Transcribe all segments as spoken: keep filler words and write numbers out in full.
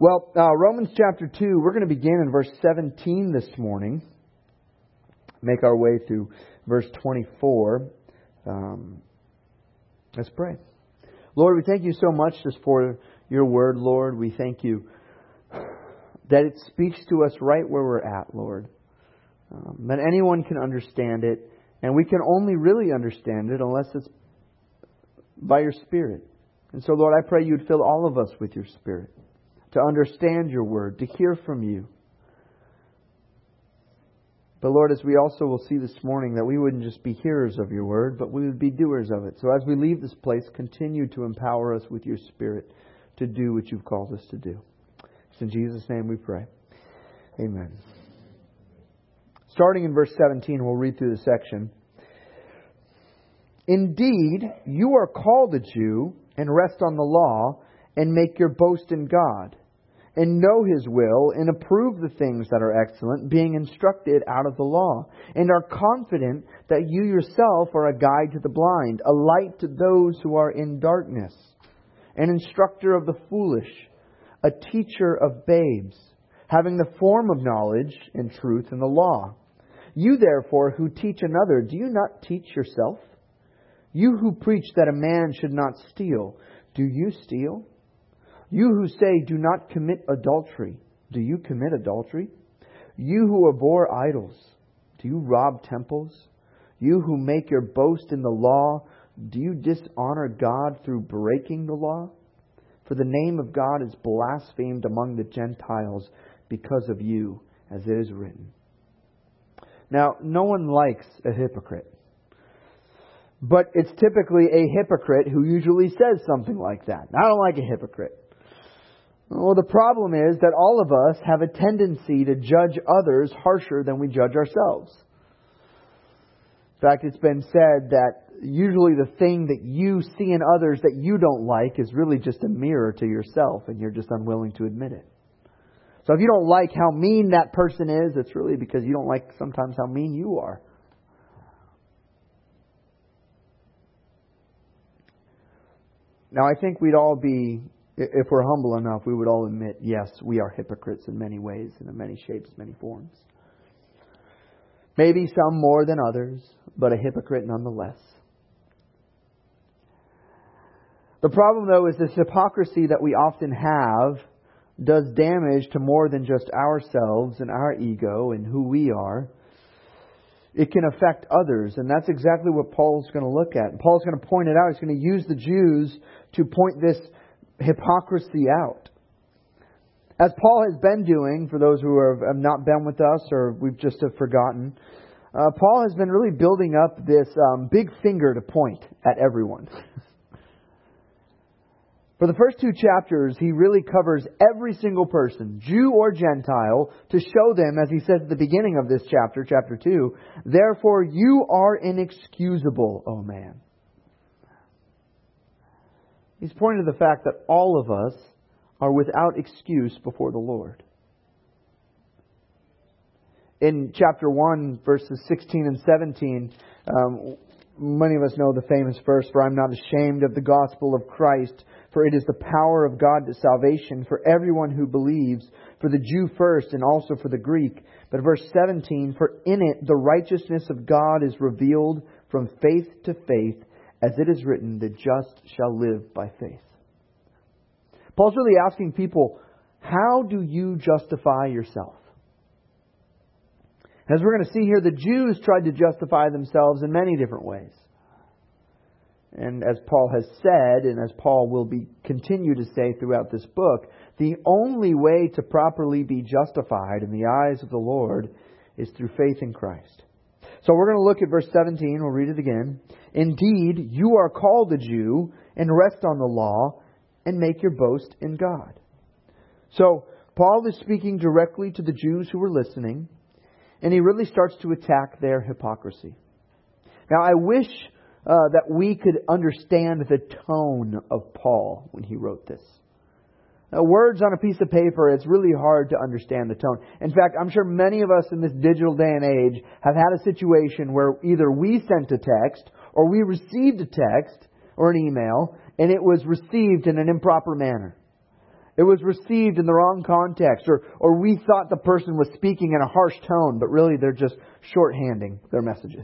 Well, uh, Romans chapter two, we're going to begin in verse seventeen this morning. Make our way through verse twenty-four. Um, let's pray. Lord, we thank you so much just for your word, Lord. We thank you that it speaks to us right where we're at, Lord. Um, that anyone can understand it, and we can only really understand it unless it's by your Spirit. And so, Lord, I pray you'd fill all of us with your Spirit to understand your word, to hear from you. But Lord, as we also will see this morning, that we wouldn't just be hearers of your word, but we would be doers of it. So as we leave this place, continue to empower us with your Spirit to do what you've called us to do. It's in Jesus' name we pray. Amen. Starting in verse seventeen, we'll read through the section. Indeed, you are called a Jew and rest on the law and make your boast in God, and know His will, and approve the things that are excellent, being instructed out of the law, and are confident that you yourself are a guide to the blind, a light to those who are in darkness, an instructor of the foolish, a teacher of babes, having the form of knowledge and truth in the law. You therefore who teach another, do you not teach yourself? You who preach that a man should not steal, do you steal? You who say, do not commit adultery, do you commit adultery? You who abhor idols, do you rob temples? You who make your boast in the law, do you dishonor God through breaking the law? For the name of God is blasphemed among the Gentiles because of you, as it is written. Now, no one likes a hypocrite. But it's typically a hypocrite who usually says something like that. I don't like a hypocrite. Well, the problem is that all of us have a tendency to judge others harsher than we judge ourselves. In fact, it's been said that usually the thing that you see in others that you don't like is really just a mirror to yourself, and you're just unwilling to admit it. So if you don't like how mean that person is, it's really because you don't like sometimes how mean you are. Now, I think we'd all be, if we're humble enough, we would all admit, yes, we are hypocrites in many ways, and in many shapes, many forms. Maybe some more than others, but a hypocrite nonetheless. The problem, though, is this hypocrisy that we often have does damage to more than just ourselves and our ego and who we are. It can affect others, and that's exactly what Paul's going to look at. And Paul's going to point it out. He's going to use the Jews to point this hypocrisy out. As Paul has been doing, for those who have not been with us or we've just have forgotten, uh, Paul has been really building up this um, big finger to point at everyone. For the first two chapters, he really covers every single person, Jew or Gentile, to show them, as he says at the beginning of this chapter, chapter two, therefore you are inexcusable, O man. He's pointing to the fact that all of us are without excuse before the Lord. In chapter one, verses sixteen and seventeen, um, many of us know the famous verse, for I'm not ashamed of the gospel of Christ, for it is the power of God to salvation for everyone who believes, for the Jew first and also for the Greek. But verse seventeen, for in it the righteousness of God is revealed from faith to faith, as it is written, the just shall live by faith. Paul's really asking people, how do you justify yourself? As we're going to see here, the Jews tried to justify themselves in many different ways. And as Paul has said, and as Paul will be continue to say throughout this book, the only way to properly be justified in the eyes of the Lord is through faith in Christ. So we're going to look at verse seventeen. We'll read it again. Indeed, you are called a Jew and rest on the law and make your boast in God. So Paul is speaking directly to the Jews who were listening, and he really starts to attack their hypocrisy. Now, I wish uh, that we could understand the tone of Paul when he wrote this. Now, words on a piece of paper, it's really hard to understand the tone. In fact, I'm sure many of us in this digital day and age have had a situation where either we sent a text or we received a text or an email, and it was received in an improper manner. It was received in the wrong context, or, or we thought the person was speaking in a harsh tone, but really they're just shorthanding their messages.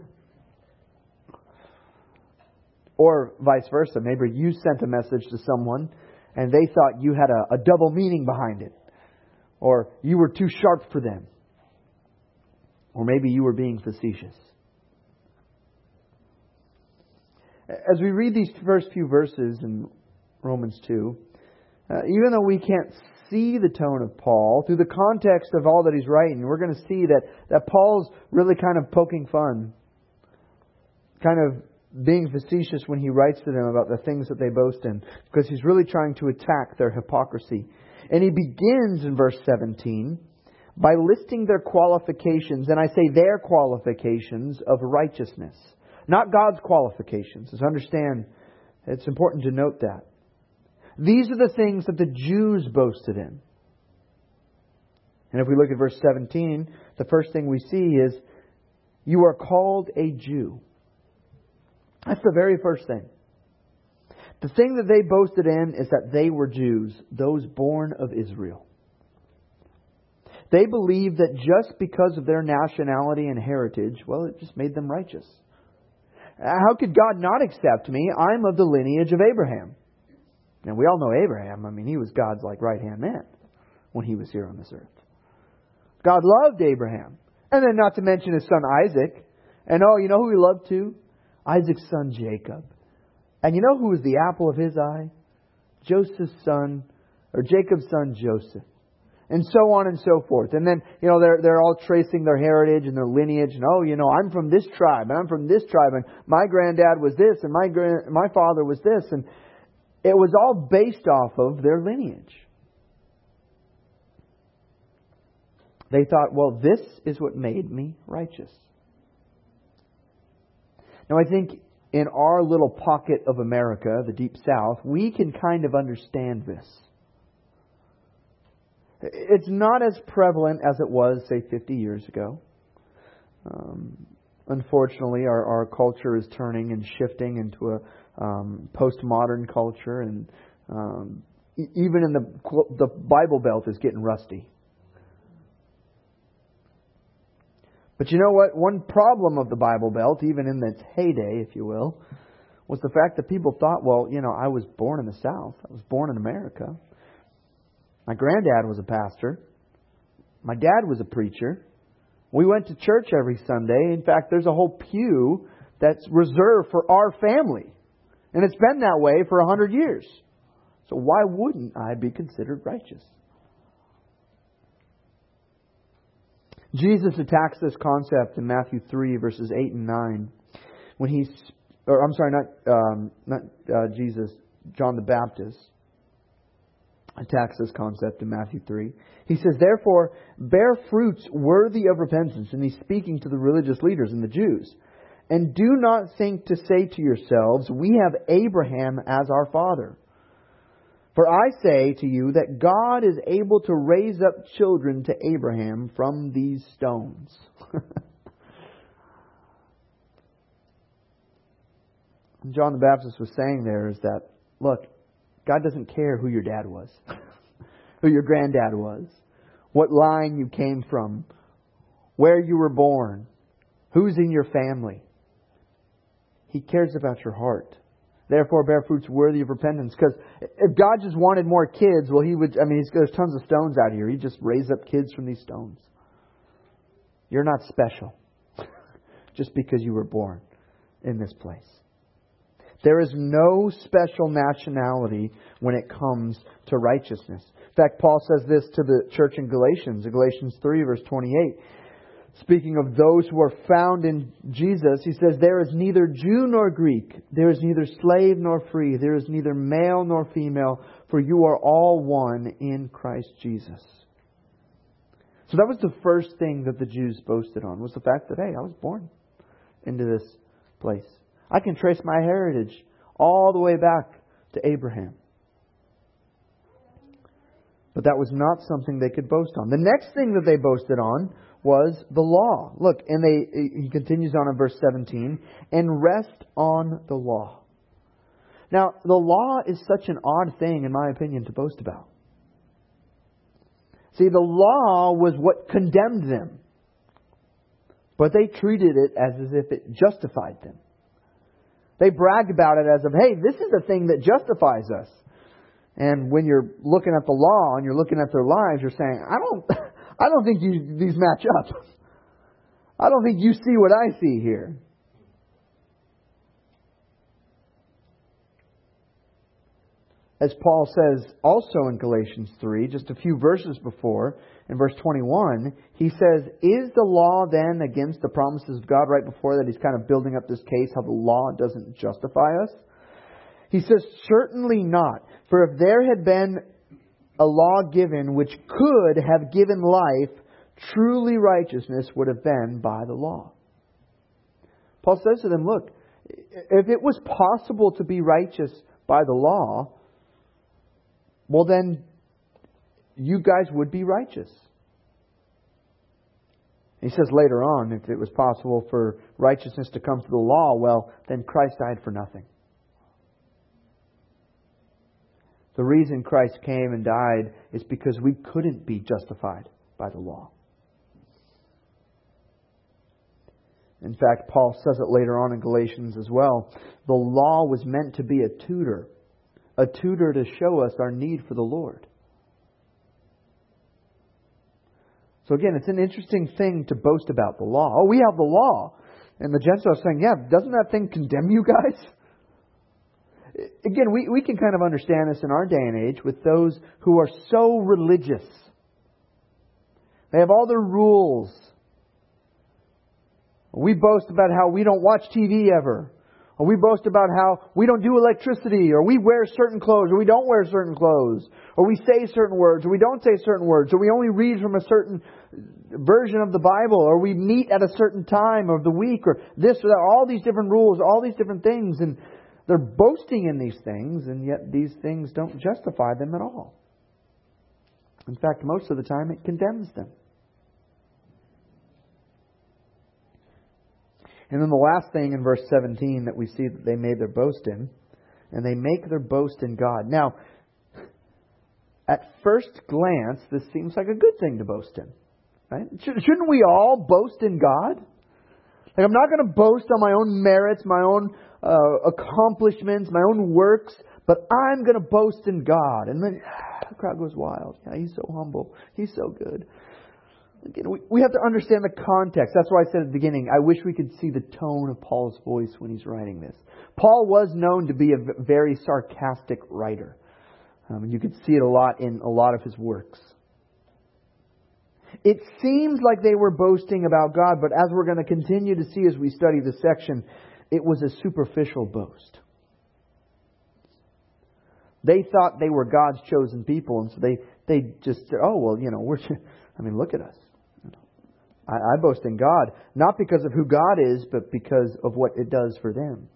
Or vice versa. Maybe you sent a message to someone and they thought you had a, a double meaning behind it. Or you were too sharp for them. Or maybe you were being facetious. As we read these first few verses in Romans two, uh, even though we can't see the tone of Paul, through the context of all that he's writing, we're going to see that, that Paul's really kind of poking fun. Kind of being facetious when he writes to them about the things that they boast in. Because he's really trying to attack their hypocrisy. And he begins in verse seventeen by listing their qualifications, and I say their qualifications of righteousness. Not God's qualifications. As understand, it's important to note that. These are the things that the Jews boasted in. And if we look at verse seventeen, the first thing we see is, you are called a Jew. That's the very first thing. The thing that they boasted in is that they were Jews, those born of Israel. They believed that just because of their nationality and heritage, well, it just made them righteous. How could God not accept me? I'm of the lineage of Abraham. And we all know Abraham. I mean, he was God's like right-hand man when he was here on this earth. God loved Abraham. And then not to mention his son Isaac. And oh, you know who he loved too? Isaac's son Jacob. And you know who was the apple of his eye? Joseph's son, or Jacob's son Joseph. And so on and so forth. And then, you know, they're they're all tracing their heritage and their lineage. And oh, you know, I'm from this tribe, and I'm from this tribe, and my granddad was this, and my grand, my father was this. And it was all based off of their lineage. They thought, well, this is what made me righteous. Now, I think in our little pocket of America, the Deep South, we can kind of understand this. It's not as prevalent as it was, say, fifty years ago. Um, unfortunately, our, our culture is turning and shifting into a um, postmodern culture, and um, e- even in the the Bible Belt is getting rusty. But you know what? One problem of the Bible Belt, even in its heyday, if you will, was the fact that people thought, well, you know, I was born in the South. I was born in America. My granddad was a pastor. My dad was a preacher. We went to church every Sunday. In fact, there's a whole pew that's reserved for our family. And it's been that way for a hundred years. So why wouldn't I be considered righteous? Jesus attacks this concept in Matthew three, verses eight and nine. When he's, or I'm sorry, not um, not uh, Jesus, John the Baptist attacks this concept in Matthew three. He says, therefore, bear fruits worthy of repentance. And he's speaking to the religious leaders and the Jews. And do not think to say to yourselves, we have Abraham as our father. For I say to you that God is able to raise up children to Abraham from these stones. John the Baptist was saying there is that, look, God doesn't care who your dad was, who your granddad was, what line you came from, where you were born, who's in your family. He cares about your heart. Therefore, bear fruits worthy of repentance. Because if God just wanted more kids, well, He would. I mean, there's tons of stones out here. He'd just raise up kids from these stones. You're not special just because you were born in this place. There is no special nationality when it comes to righteousness. In fact, Paul says this to the church in Galatians, in Galatians three, verse twenty-eight. Speaking of those who are found in Jesus, he says, there is neither Jew nor Greek, there is neither slave nor free, there is neither male nor female, for you are all one in Christ Jesus. So that was the first thing that the Jews boasted on, was the fact that, hey, I was born into this place. I can trace my heritage all the way back to Abraham. But that was not something they could boast on. The next thing that they boasted on was the law. Look, and they he continues on in verse seventeen, and rest on the law. Now, the law is such an odd thing, in my opinion, to boast about. See, the law was what condemned them. But they treated it as, as if it justified them. They bragged about it as of, hey, this is the thing that justifies us. And when you're looking at the law and you're looking at their lives, you're saying, I don't, I don't think you, these match up. I don't think you see what I see here. As Paul says also in Galatians three, just a few verses before, in verse twenty-one, he says, is the law then against the promises of God? Right before that, he's kind of building up this case, how the law doesn't justify us. He says, certainly not. For if there had been a law given which could have given life, truly righteousness would have been by the law. Paul says to them, look, if it was possible to be righteous by the law, well then, you guys would be righteous. He says later on, if it was possible for righteousness to come through the law, well, then Christ died for nothing. The reason Christ came and died is because we couldn't be justified by the law. In fact, Paul says it later on in Galatians as well. The law was meant to be a tutor. A tutor to show us our need for the Lord. So again, it's an interesting thing to boast about the law. Oh, we have the law. And the Gentiles are saying, yeah, doesn't that thing condemn you guys? Again, we, we can kind of understand this in our day and age with those who are so religious. They have all their rules. We boast about how we don't watch T V ever. Or we boast about how we don't do electricity, or we wear certain clothes, or we don't wear certain clothes, or we say certain words, or we don't say certain words, or we only read from a certain version of the Bible, or we meet at a certain time of the week, or this or that. All these different rules, all these different things, and they're boasting in these things, and yet these things don't justify them at all. In fact, most of the time it condemns them. And then the last thing in verse seventeen that we see that they made their boast in, and they make their boast in God. Now, at first glance, this seems like a good thing to boast in. Right? Shouldn't we all boast in God? Like, I'm not going to boast on my own merits, my own uh, accomplishments, my own works, but I'm going to boast in God. And then ah, the crowd goes wild. Yeah, he's so humble. He's so good. Again, we, we have to understand the context. That's why I said at the beginning, I wish we could see the tone of Paul's voice when he's writing this. Paul was known to be a very sarcastic writer. Um, and you could see it a lot in a lot of his works. It seems like they were boasting about God, but as we're going to continue to see as we study this section, it was a superficial boast. They thought they were God's chosen people, and so they, they just said, oh, well, you know, we're, I mean, look at us. I, I boast in God, not because of who God is, but because of what it does for them.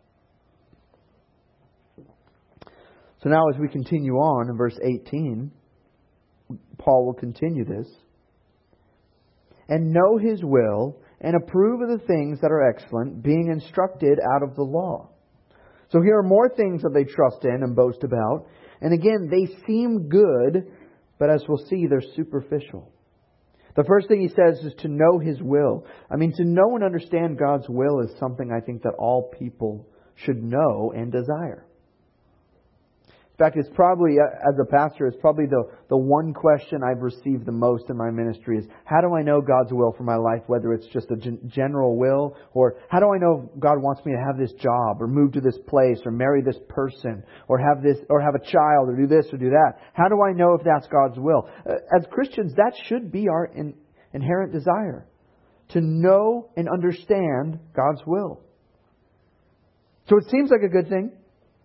So now as we continue on in verse eighteen, Paul will continue this. And know His will, and approve of the things that are excellent, being instructed out of the law. So here are more things that they trust in and boast about. And again, they seem good, but as we'll see, they're superficial. The first thing he says is to know His will. I mean, to know and understand God's will is something I think that all people should know and desire. In fact, it's probably, as a pastor, it's probably the, the one question I've received the most in my ministry is, how do I know God's will for my life, whether it's just a gen- general will, or how do I know if God wants me to have this job, or move to this place, or marry this person, or have this, or have a child, or do this, or do that? How do I know if that's God's will? As Christians, that should be our in, inherent desire, to know and understand God's will. So it seems like a good thing.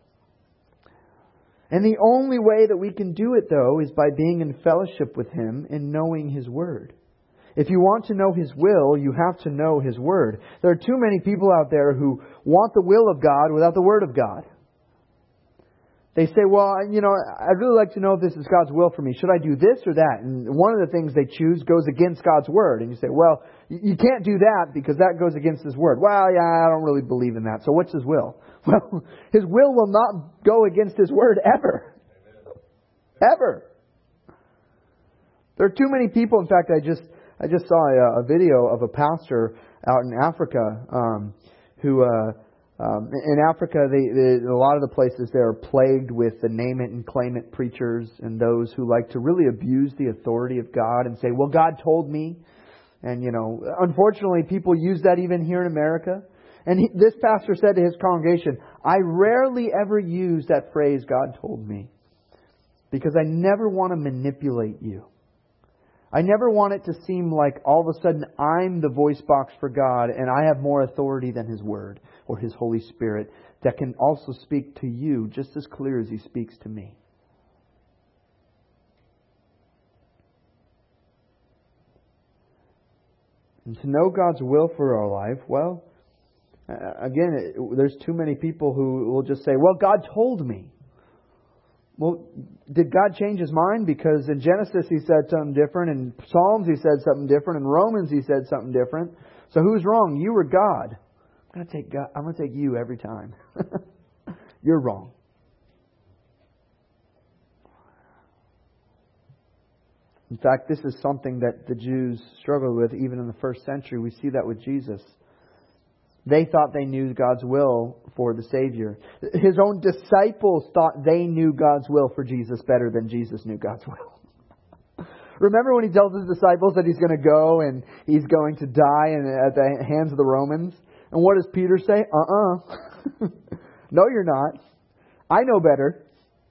And the only way that we can do it, though, is by being in fellowship with Him and knowing His Word. If you want to know His will, you have to know His Word. There are too many people out there who want the will of God without the Word of God. They say, well, you know, I'd really like to know if this is God's will for me. Should I do this or that? And one of the things they choose goes against God's Word. And you say, well, you can't do that because that goes against His Word. Well, yeah, I don't really believe in that. So what's His will? Well, His will will not go against His Word ever. Ever. There are too many people. In fact, I just I just saw a, a video of a pastor out in Africa um, who, uh, um, in Africa, they, they, a lot of the places there are plagued with the name it and claim it preachers and those who like to really abuse the authority of God and say, well, God told me. And, you know, unfortunately, people use that even here in America. And he, this pastor said to his congregation, I rarely ever use that phrase, God told me, because I never want to manipulate you. I never want it to seem like all of a sudden I'm the voice box for God and I have more authority than His Word or His Holy Spirit that can also speak to you just as clear as He speaks to me. And to know God's will for our life, well, again, there's too many people who will just say, well, God told me. Well, did God change His mind? Because in Genesis He said something different. In Psalms He said something different. In Romans He said something different. So who's wrong? You or God? I'm going to take God. I'm going to take you every time. You're wrong. In fact, this is something that the Jews struggled with even in the first century. We see that with Jesus. They thought they knew God's will for the Savior. His own disciples thought they knew God's will for Jesus better than Jesus knew God's will. Remember when He tells His disciples that He's going to go and He's going to die in, at the hands of the Romans? And what does Peter say? Uh-uh. No, you're not. I know better.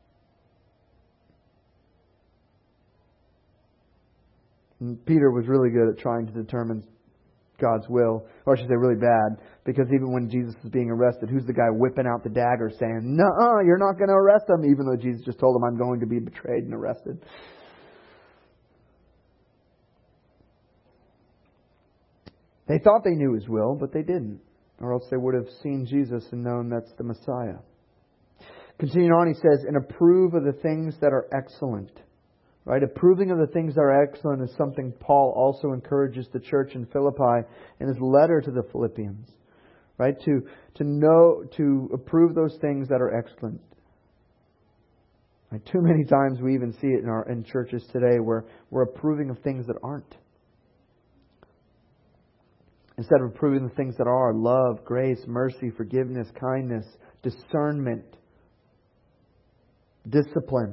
And Peter was really good at trying to determine God's will, or I should say really bad, because even when Jesus is being arrested, who's the guy whipping out the dagger saying, "No, you're not going to arrest him," even though Jesus just told him, "I'm going to be betrayed and arrested." They thought they knew His will, but they didn't, or else they would have seen Jesus and known that's the Messiah. Continuing on, he says, "And approve of the things that are excellent." Right? Approving of the things that are excellent is something Paul also encourages the church in Philippi in his letter to the Philippians. Right? To, to know, to approve those things that are excellent. Right? Too many times we even see it in our in churches today where we're approving of things that aren't. Instead of approving the things that are: love, grace, mercy, forgiveness, kindness, discernment, discipline.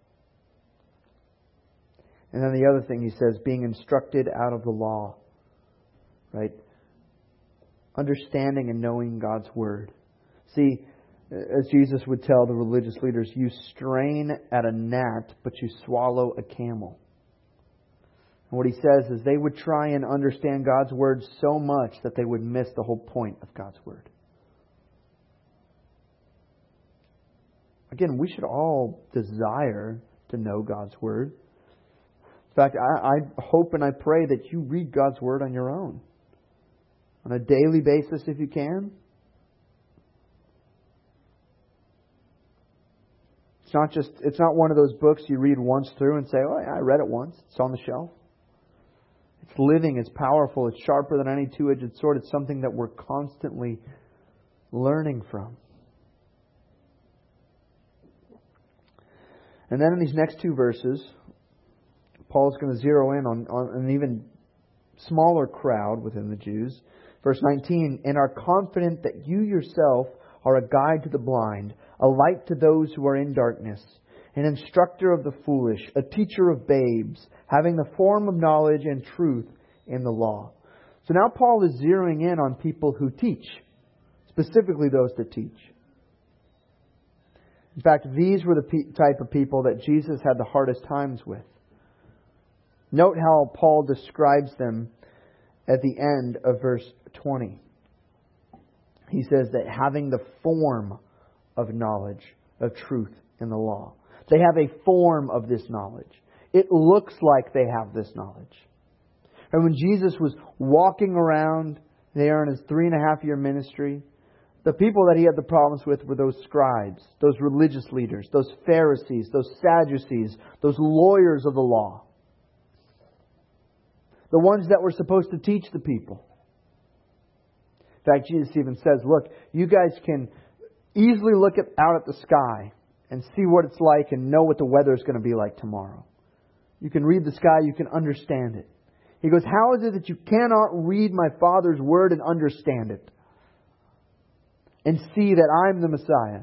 And then the other thing he says, being instructed out of the law. Right? Understanding and knowing God's Word. See, as Jesus would tell the religious leaders, you strain at a gnat, but you swallow a camel. And what he says is they would try and understand God's Word so much that they would miss the whole point of God's Word. Again, we should all desire to know God's Word. In fact, I, I hope and I pray that you read God's Word on your own. On a daily basis if you can. It's not just, it's not one of those books you read once through and say, oh, yeah, I read it once. It's on the shelf. It's living, it's powerful, it's sharper than any two-edged sword. It's something that we're constantly learning from. And then in these next two verses, Paul's going to zero in on, on an even smaller crowd within the Jews. Verse nineteen, "And are confident that you yourself are a guide to the blind, a light to those who are in darkness, an instructor of the foolish, a teacher of babes, having the form of knowledge and truth in the law." So now Paul is zeroing in on people who teach, specifically those that teach. In fact, these were the pe- type of people that Jesus had the hardest times with. Note how Paul describes them at the end of verse twenty. He says that having the form of knowledge, of truth in the law. They have a form of this knowledge. It looks like they have this knowledge. And when Jesus was walking around there in His three and a half year ministry, the people that He had the problems with were those scribes, those religious leaders, those Pharisees, those Sadducees, those lawyers of the law. The ones that were supposed to teach the people. In fact, Jesus even says, look, you guys can easily look at, out at the sky and see what it's like and know what the weather is going to be like tomorrow. You can read the sky, you can understand it. He goes, how is it that you cannot read my Father's Word and understand it? And see that I'm the Messiah?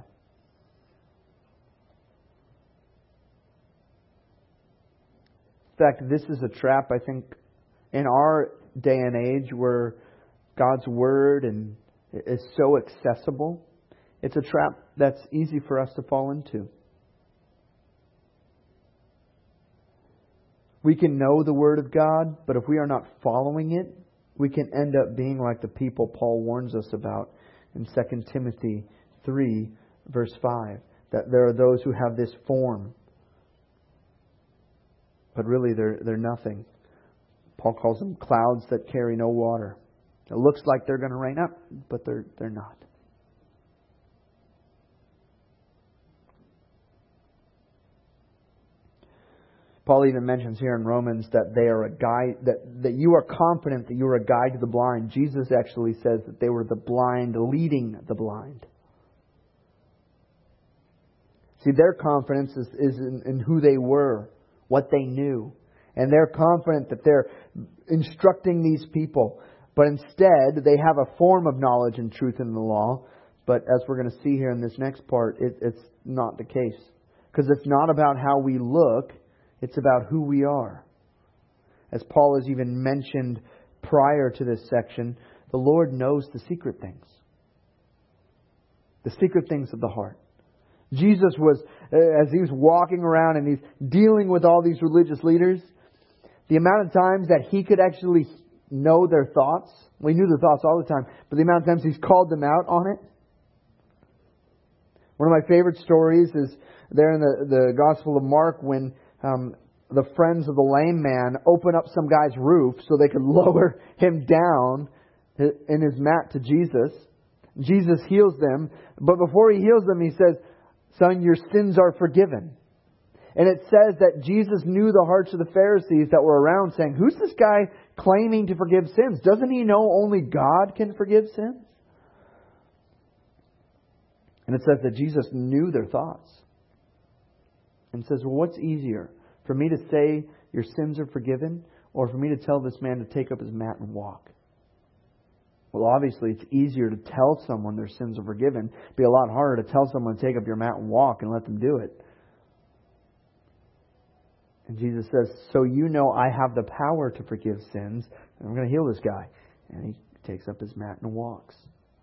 In fact, this is a trap, I think, in our day and age where God's Word and is so accessible. It's a trap that's easy for us to fall into. We can know the Word of God, but if we are not following it, we can end up being like the people Paul warns us about in Second Timothy three, verse five. That there are those who have this form, but really they're, they're nothing. Paul calls them clouds that carry no water. It looks like they're going to rain up, but they're, they're not. Paul even mentions here in Romans that they are a guide, that, that you are confident that you are a guide to the blind. Jesus actually says that they were the blind leading the blind. See, their confidence is, is in, in who they were, what they knew. And they're confident that they're instructing these people. But instead, they have a form of knowledge and truth in the law. But as we're going to see here in this next part, it, it's not the case. Because it's not about how we look. It's about who we are. As Paul has even mentioned prior to this section, the Lord knows the secret things. The secret things of the heart. Jesus was, as He was walking around and He's dealing with all these religious leaders, the amount of times that He could actually know their thoughts. Well, He knew their thoughts all the time, but the amount of times He's called them out on it. One of my favorite stories is there in the, the Gospel of Mark when Um, the friends of the lame man open up some guy's roof so they could lower him down in his mat to Jesus. Jesus heals them. But before He heals them, He says, "Son, your sins are forgiven." And it says that Jesus knew the hearts of the Pharisees that were around, saying, "Who's this guy claiming to forgive sins? Doesn't he know only God can forgive sins?" And it says that Jesus knew their thoughts. And says, well, what's easier? For me to say your sins are forgiven, or for me to tell this man to take up his mat and walk? Well, obviously it's easier to tell someone their sins are forgiven. It'd be a lot harder to tell someone to take up your mat and walk and let them do it. And Jesus says, so you know I have the power to forgive sins, and I'm going to heal this guy. And He takes up his mat and walks.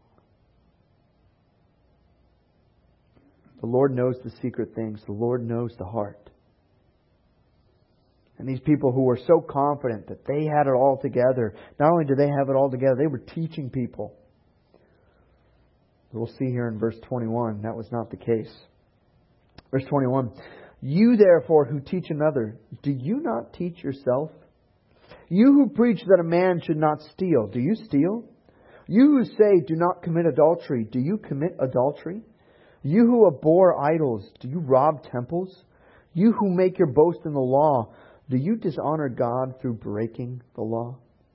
The Lord knows the secret things. The Lord knows the heart. And these people who were so confident that they had it all together, not only did they have it all together, they were teaching people. We'll see here in verse twenty-one, that was not the case. Verse twenty-one, you therefore who teach another, do you not teach yourself? You who preach that a man should not steal, do you steal? You who say do not commit adultery, do you commit adultery? You who abhor idols, do you rob temples? You who make your boast in the law, do you dishonor God through breaking the law?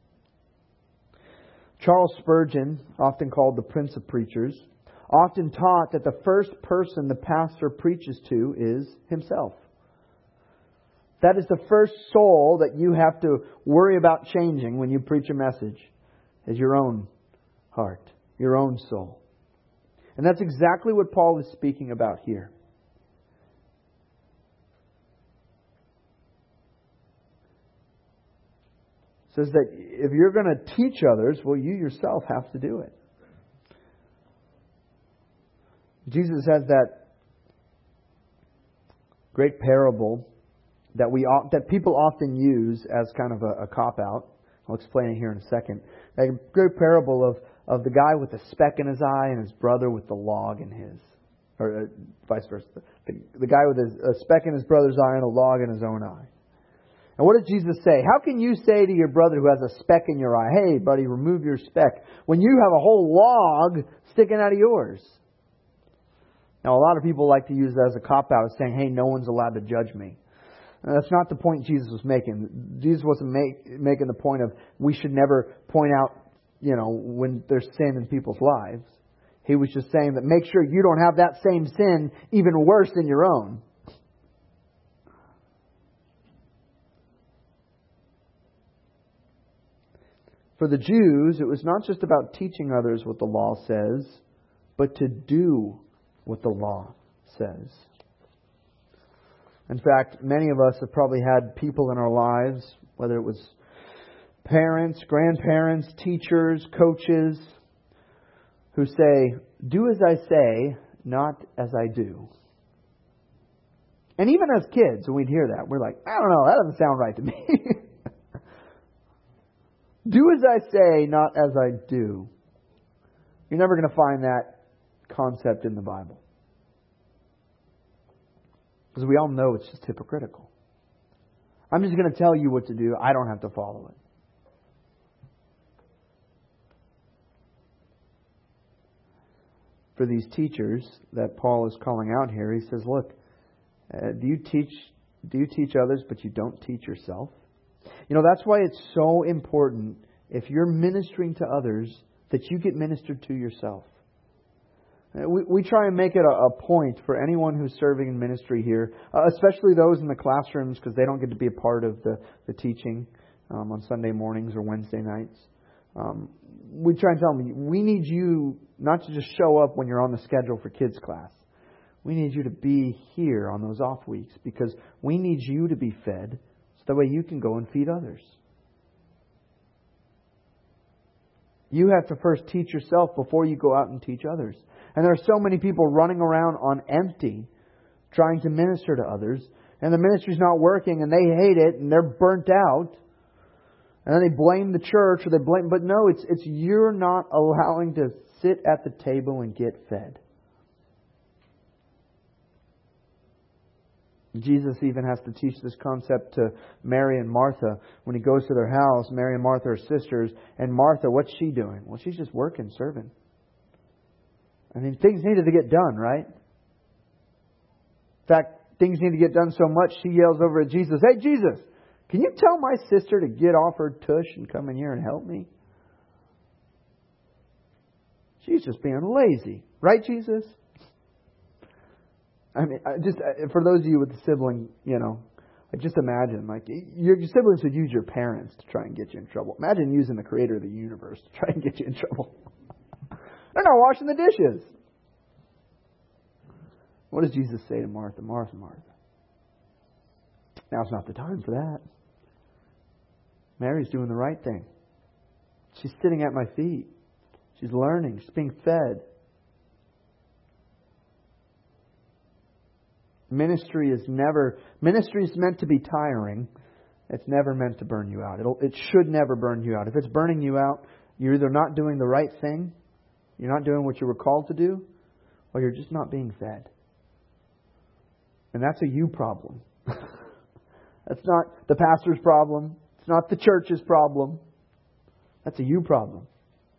Charles Spurgeon, often called the Prince of Preachers, often taught that the first person the pastor preaches to is himself. That is the first soul that you have to worry about changing when you preach a message, is your own heart, your own soul. And that's exactly what Paul is speaking about here. It says that if you're going to teach others, well, you yourself have to do it. Jesus has that great parable that we that people often use as kind of a, a cop-out. I'll explain it here in a second. A great parable of Of the guy with the speck in his eye and his brother with the log in his. Or uh, vice versa. The, the guy with his, a speck in his brother's eye and a log in his own eye. And what does Jesus say? How can you say to your brother who has a speck in your eye, hey buddy, remove your speck, when you have a whole log sticking out of yours? Now a lot of people like to use that as a cop-out, saying, hey, no one's allowed to judge me. And that's not the point Jesus was making. Jesus wasn't make, making the point of we should never point out, you know, when there's sin in people's lives. He was just saying that make sure you don't have that same sin even worse than your own. For the Jews, it was not just about teaching others what the law says, but to do what the law says. In fact, many of us have probably had people in our lives, whether it was parents, grandparents, teachers, coaches, who say, "Do as I say, not as I do." And even as kids, when we'd hear that, we're like, "I don't know, that doesn't sound right to me." Do as I say, not as I do. You're never going to find that concept in the Bible. Because we all know it's just hypocritical. I'm just going to tell you what to do. I don't have to follow it. For these teachers that Paul is calling out here, he says, look, uh, do you teach do you teach others, but you don't teach yourself? You know, that's why it's so important, if you're ministering to others, that you get ministered to yourself. We, we try and make it a, a point for anyone who's serving in ministry here, uh, especially those in the classrooms, because they don't get to be a part of the, the teaching um, on Sunday mornings or Wednesday nights. Um, we try and tell them, we need you not to just show up when you're on the schedule for kids class. We need you to be here on those off weeks, because we need you to be fed so that way you can go and feed others. You have to first teach yourself before you go out and teach others. And there are so many people running around on empty trying to minister to others, and the ministry's not working and they hate it and they're burnt out. And then they blame the church or they blame, but no, it's it's you're not allowing to sit at the table and get fed. Jesus even has to teach this concept to Mary and Martha. When He goes to their house, Mary and Martha are sisters. And Martha, what's she doing? Well, she's just working, serving. I mean, things needed to get done, right? In fact, things need to get done so much, she yells over at Jesus, "Hey, Jesus, can you tell my sister to get off her tush and come in here and help me?" She's just being lazy. Right, Jesus? I mean, I just for those of you with a sibling, you know, just imagine, like, your, your siblings would use your parents to try and get you in trouble. Imagine using the Creator of the universe to try and get you in trouble. They're not washing the dishes. What does Jesus say to Martha? Martha, Martha. Now's not the time for that. Mary's doing the right thing. She's sitting at my feet. She's learning. She's being fed. Ministry is never, ministry is meant to be tiring. It's never meant to burn you out. It'll, it should never burn you out. If it's burning you out, you're either not doing the right thing, you're not doing what you were called to do, or you're just not being fed. And that's a you problem. That's not the pastor's problem. It's not the church's problem. That's a you problem.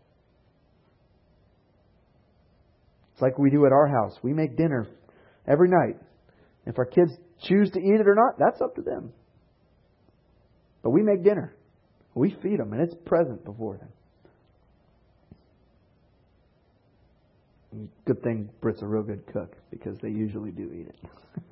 It's like we do at our house. We make dinner every night. If our kids choose to eat it or not, that's up to them. But we make dinner. We feed them, and it's present before them. Good thing Britt's a real good cook, because they usually do eat it.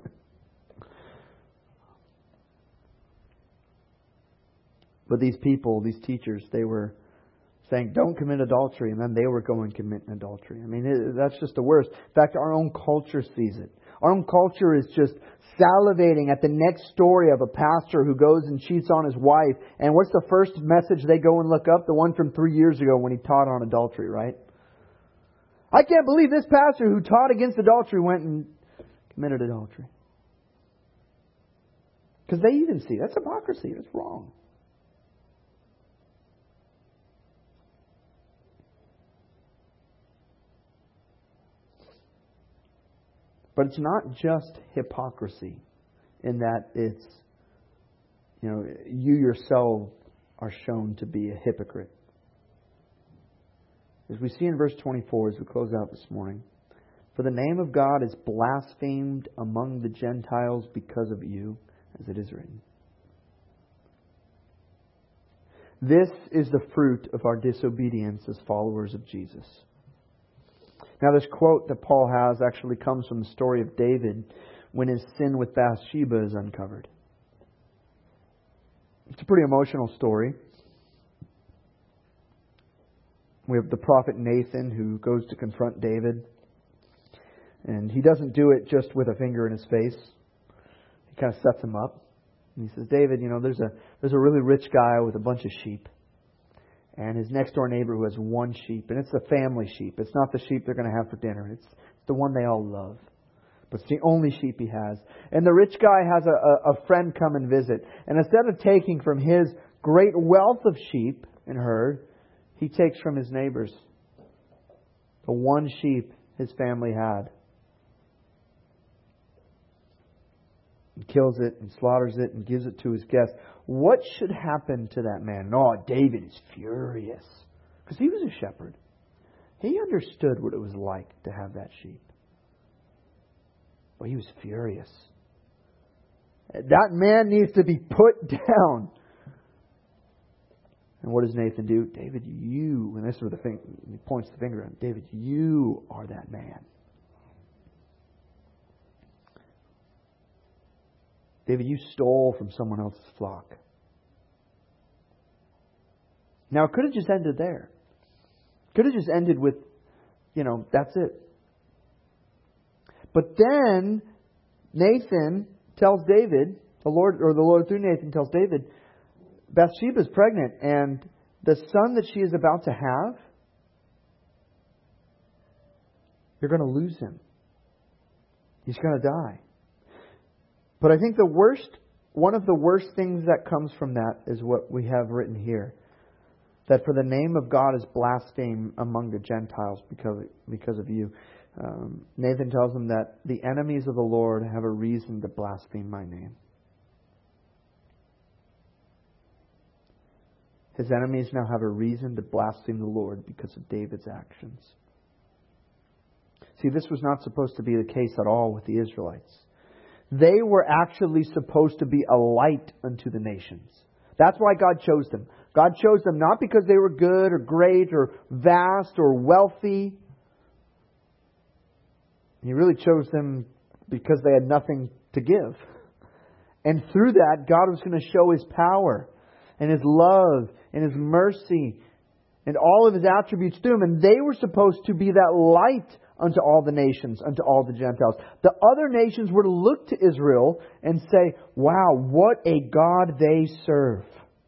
But these people, these teachers, they were saying, don't commit adultery, and then they were going to commit adultery. I mean, it, that's just the worst. In fact, our own culture sees it. Our own culture is just salivating at the next story of a pastor who goes and cheats on his wife. And what's the first message they go and look up? The one from three years ago when he taught on adultery, right? I can't believe this pastor who taught against adultery went and committed adultery. Because they even see that's hypocrisy. That's wrong. But it's not just hypocrisy in that it's, you know, you yourself are shown to be a hypocrite. As we see in verse twenty-four, as we close out this morning, for the name of God is blasphemed among the Gentiles because of you, as it is written. This is the fruit of our disobedience as followers of Jesus. Now, this quote that Paul has actually comes from the story of David when his sin with Bathsheba is uncovered. It's a pretty emotional story. we have the prophet Nathan who goes to confront David. And he doesn't do it just with a finger in his face. He kind of sets him up. And he says, David, you know, there's a there's a really rich guy with a bunch of sheep. And his next door neighbor who has one sheep. And it's a family sheep. It's not the sheep they're going to have for dinner. It's the one they all love. But it's the only sheep he has. And the rich guy has a, a, a friend come and visit. And instead of taking from his great wealth of sheep and herd, he takes from his neighbors. The one sheep his family had. And kills it and slaughters it and gives it to his guests. What should happen to that man? Oh, David is furious. Because he was a shepherd. He understood what it was like to have that sheep. But he was furious. That man needs to be put down. And what does Nathan do? David, you, and this is where the thing, he points the finger at him. David, you are that man. David, you stole from someone else's flock. Now, it could have just ended there. Could have just ended with, you know, that's it. But then Nathan tells David, the Lord, or the Lord through Nathan tells David, Bathsheba is pregnant, and the son that she is about to have, you're going to lose him. He's going to die. But I think the worst, one of the worst things that comes from that is what we have written here. That for the name of God is blasphemed among the Gentiles because, because of you. Um, Nathan tells them that the enemies of the Lord have a reason to blaspheme my name. His enemies now have a reason to blaspheme the Lord because of David's actions. See, this was not supposed to be the case at all with the Israelites. They were actually supposed to be a light unto the nations. That's why God chose them. God chose them not because they were good or great or vast or wealthy. He really chose them because they had nothing to give. And through that, God was going to show His power and His love and His mercy and all of His attributes to them. And they were supposed to be that light unto all the nations, unto all the Gentiles. The other nations were to look to Israel and say, wow, what a God they serve.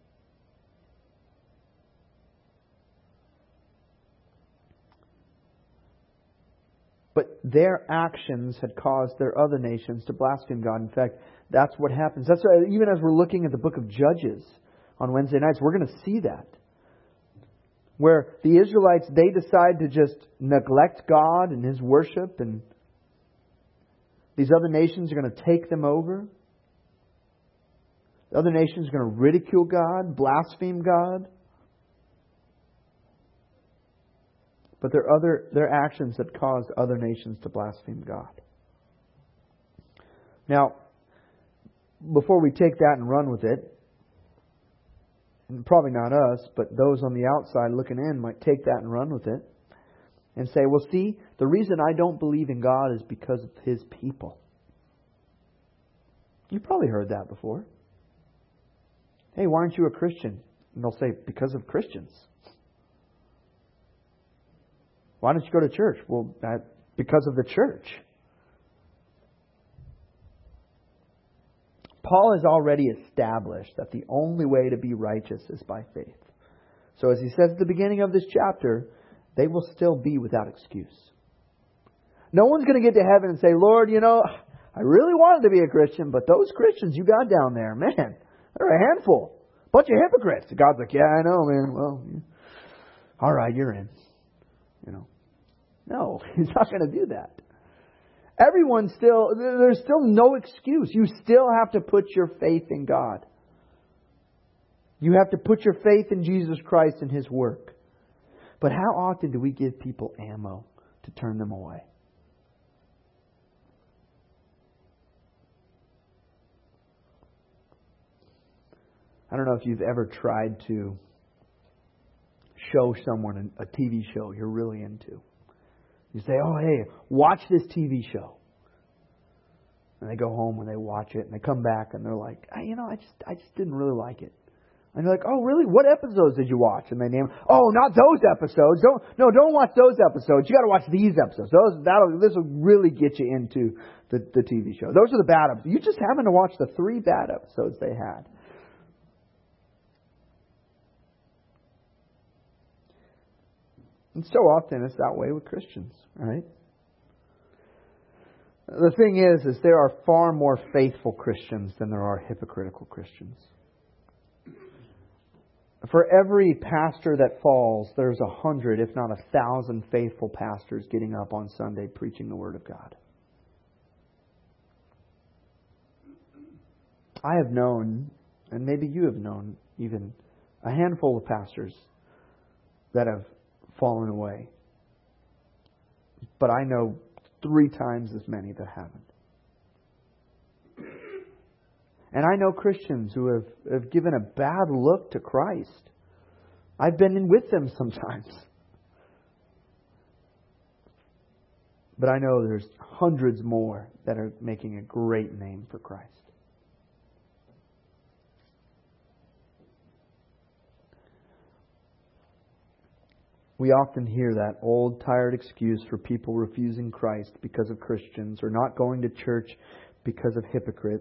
But their actions had caused their other nations to blaspheme God. In fact, that's what happens. That's why, even as we're looking at the book of Judges on Wednesday nights, we're going to see that. Where the Israelites, they decide to just neglect God and His worship, and these other nations are going to take them over. The other nations are going to ridicule God, blaspheme God. But their other their actions had caused other nations to blaspheme God. Now, before we take that and run with it, and probably not us, but those on the outside looking in might take that and run with it and say, well, see, the reason I don't believe in God is because of His people. You've probably heard that before. Hey, why aren't you a Christian? And they'll say, because of Christians. Why don't you go to church? Well, that, because of the church. Paul has already established that the only way to be righteous is by faith. So as he says at the beginning of this chapter, they will still be without excuse. No one's going to get to heaven and say, Lord, you know, I really wanted to be a Christian, but those Christians you got down there, man, they're a handful. Bunch of hypocrites. God's like, yeah, I know, man. Well, all right, you're in. You know, no, He's not going to do that. Everyone still, there's still no excuse. You still have to put your faith in God. You have to put your faith in Jesus Christ and His work. But how often do we give people ammo to turn them away? I don't know if you've ever tried to show someone a T V show you're really into. You say, oh, hey, watch this T V show. And they go home and they watch it and they come back and they're like, you know, I just I just didn't really like it. And you're like, oh, really? What episodes did you watch? And they name, oh, not those episodes. Don't, no, don't watch those episodes. You got to watch these episodes. Those, that'll, this will really get you into the, the T V show. Those are the bad episodes. You just happen to watch the three bad episodes they had. And so often it's that way with Christians, right? The thing is, is there are far more faithful Christians than there are hypocritical Christians. For every pastor that falls, there's a hundred, if not a thousand, faithful pastors getting up on Sunday preaching the Word of God. I have known, and maybe you have known even, a handful of pastors that have fallen away. But I know three times as many that haven't. And I know Christians who have, have given a bad look to Christ. I've been in with them sometimes. But I know there's hundreds more that are making a great name for Christ. We often hear that old, tired excuse for people refusing Christ because of Christians or not going to church because of hypocrites.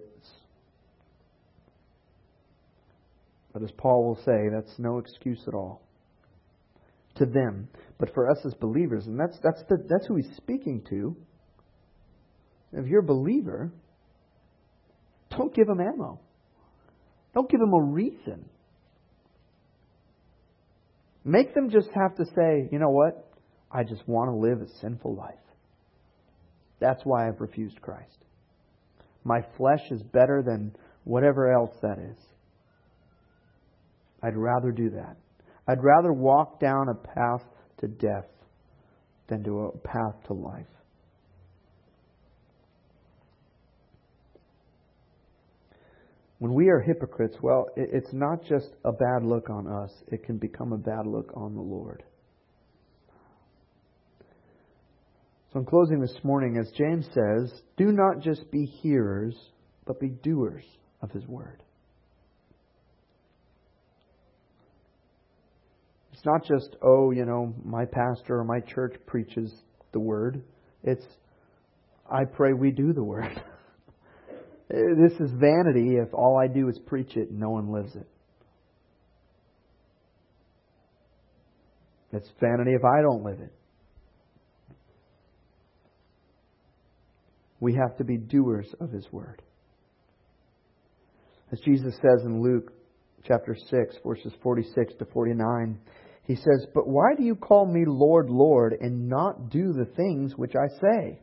But as Paul will say, that's no excuse at all to them. But for us as believers, and that's that's the that's who he's speaking to. If you're a believer, don't give them ammo. Don't give them a reason. Make them just have to say, you know what? I just want to live a sinful life. That's why I've refused Christ. My flesh is better than whatever else that is. I'd rather do that. I'd rather walk down a path to death than to a path to life. When we are hypocrites, well, it's not just a bad look on us. It can become a bad look on the Lord. So in closing this morning, as James says, do not just be hearers, but be doers of His Word. It's not just, oh, you know, my pastor or my church preaches the Word. It's, I pray we do the Word. This is vanity if all I do is preach it and no one lives it. It's vanity if I don't live it. We have to be doers of His Word. As Jesus says in Luke chapter six, verses forty-six to forty-nine, He says, "But why do you call me Lord, Lord, and not do the things which I say?"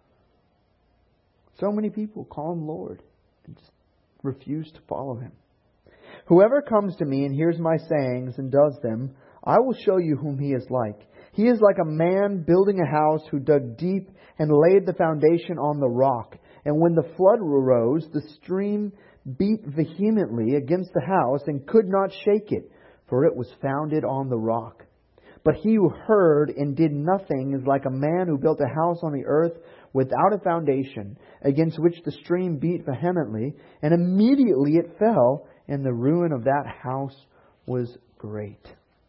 So many people call Him Lord and just refuse to follow Him. "Whoever comes to me and hears my sayings and does them, I will show you whom he is like. He is like a man building a house who dug deep and laid the foundation on the rock. And when the flood arose, the stream beat vehemently against the house and could not shake it, for it was founded on the rock. But he who heard and did nothing is like a man who built a house on the earth without a foundation, against which the stream beat vehemently, and immediately it fell, and the ruin of that house was great."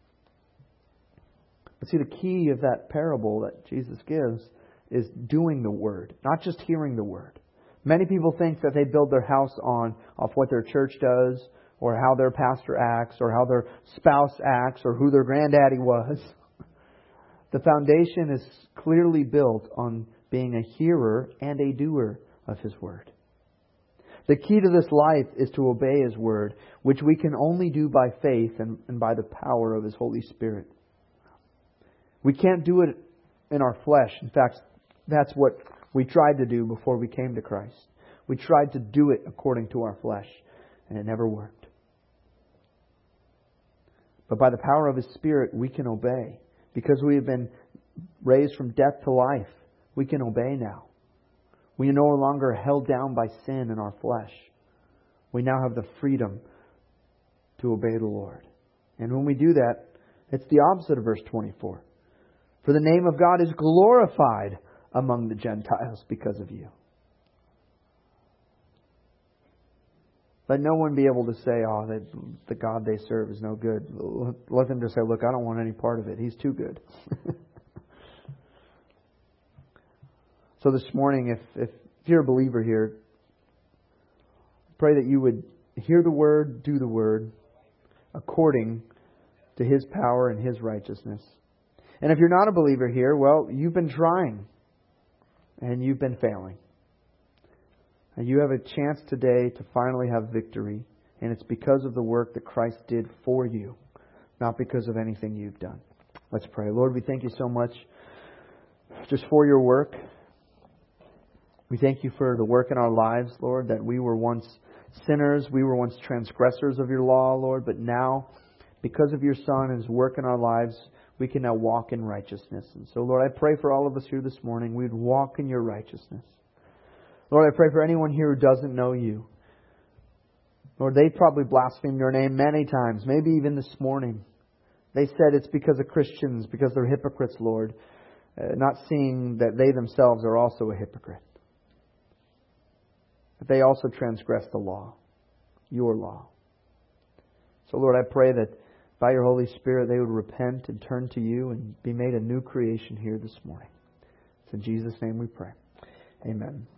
But see, the key of that parable that Jesus gives is doing the Word, not just hearing the Word. Many people think that they build their house on off what their church does, or how their pastor acts, or how their spouse acts, or who their granddaddy was. The foundation is clearly built on being a hearer and a doer of His Word. The key to this life is to obey His Word, which we can only do by faith and, and by the power of His Holy Spirit. We can't do it in our flesh. In fact, that's what we tried to do before we came to Christ. We tried to do it according to our flesh, and it never worked. But by the power of His Spirit, we can obey. Because we have been raised from death to life, we can obey now. We are no longer held down by sin in our flesh. We now have the freedom to obey the Lord. And when we do that, it's the opposite of verse twenty-four. "For the name of God is glorified among the Gentiles because of you." Let no one be able to say, oh, that the God they serve is no good. Let them just say, look, I don't want any part of it. He's too good. So this morning, if, if you're a believer here, pray that you would hear the Word, do the Word, according to His power and His righteousness. And if you're not a believer here, well, you've been trying, and you've been failing. And you have a chance today to finally have victory, and it's because of the work that Christ did for you, not because of anything you've done. Let's pray. Lord, we thank you so much just for your work. We thank you for the work in our lives, Lord, that we were once sinners, we were once transgressors of your law, Lord, but now, because of your Son and His work in our lives, we can now walk in righteousness. And so, Lord, I pray for all of us here this morning, we'd walk in your righteousness. Lord, I pray for anyone here who doesn't know you. Lord, they probably blasphemed your name many times, maybe even this morning. They said it's because of Christians, because they're hypocrites, Lord, uh, not seeing that they themselves are also a hypocrite. That they also transgress the law, your law. So, Lord, I pray that by your Holy Spirit they would repent and turn to you and be made a new creation here this morning. It's in Jesus' name we pray. Amen.